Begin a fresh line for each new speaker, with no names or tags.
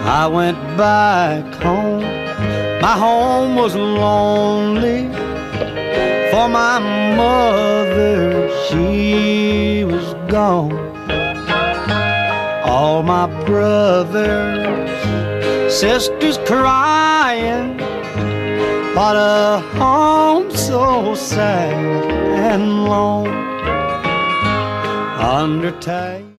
I went back home. My home was lonely, for my mother, she was gone. All my brothers, sisters crying, what a home so sad and lone. Undertale.